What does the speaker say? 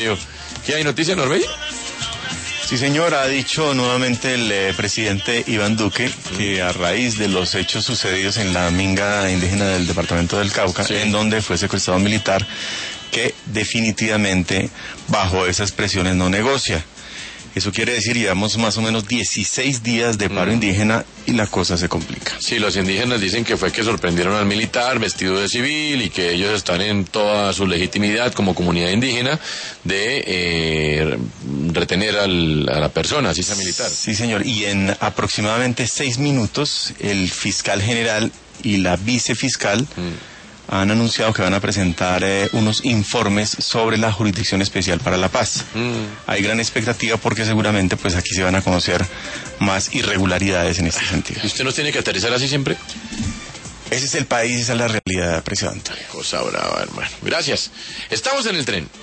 ¿Qué hay noticia, Norbey? Sí, señor, ha dicho nuevamente el presidente Iván Duque que a raíz de los hechos sucedidos en la minga indígena del departamento del Cauca, sí, en donde fue secuestrado un militar, que definitivamente bajo esas presiones no negocia. Eso quiere decir, llevamos más o menos 16 días de paro indígena y la cosa se complica. Sí, los indígenas dicen que fue que sorprendieron al militar vestido de civil y que ellos están en toda su legitimidad como comunidad indígena de retener a la persona, así sea militar. Sí, señor, y en aproximadamente 6 minutos el fiscal general y la vicefiscal han anunciado que van a presentar unos informes sobre la Jurisdicción Especial para la Paz. Hay gran expectativa porque seguramente pues aquí se van a conocer más irregularidades en este sentido. ¿Y usted nos tiene que aterrizar así siempre? Ese es el país, esa es la realidad, presidente. Cosa brava, hermano. Gracias. Estamos en el tren.